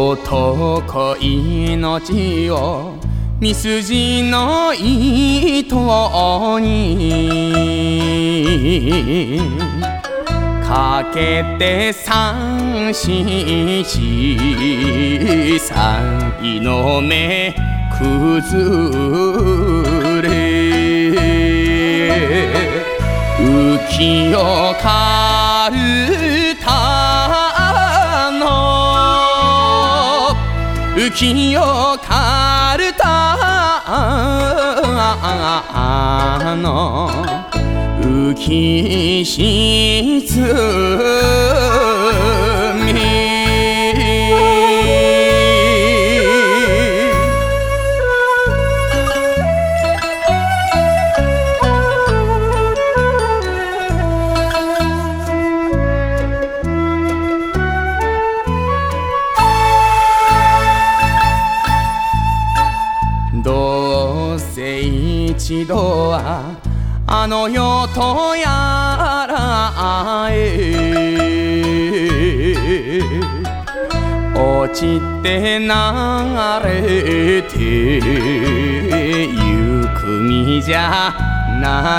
男命を三筋の糸にかけて三七三の目崩れ浮世かるたの浮世かるたの浮き沈みどうせ一度はあの世とやらへ落ちて流れてゆく身じゃな